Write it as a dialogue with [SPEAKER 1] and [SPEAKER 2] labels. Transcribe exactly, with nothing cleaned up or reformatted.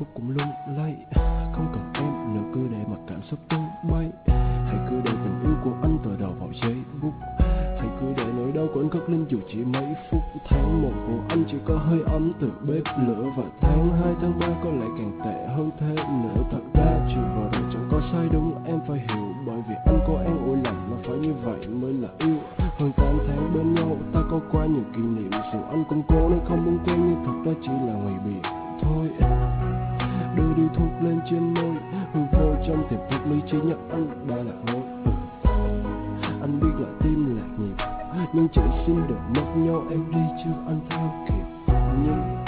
[SPEAKER 1] phút cũng lung lay. Không cần em nữa cứ để mặc cảm xúc tung bay. Hãy cứ để tình yêu của anh tựa đầu vào giấy bút. Hãy cứ để nỗi đau của anh cất lên dù chỉ mấy phút. Tháng một của anh chỉ có hơi ấm từ bếp lửa. Và tháng hai, tháng ba có lẽ càng tệ hơn thế nữa. Thật ra chiều vào rồi chẳng có sai đúng, em phải hiểu. Bởi vì anh có an ủi lành mà phải như vậy mới là yêu. Hơn tám tháng bên nhau ta có quá nhiều kỷ niệm. Dù anh cũng cố nên không muốn quên nhưng thật ra chỉ là ngoài biển thôi. Đưa đi thuốc lên trên môi, hư vô trong tiềm thức lý trí nhắc anh đã lạc lối. Anh biết là tim lạc nhịp, nhưng chỉ xin đừng mất nhau em đi chứ anh theo kịp. Nhưng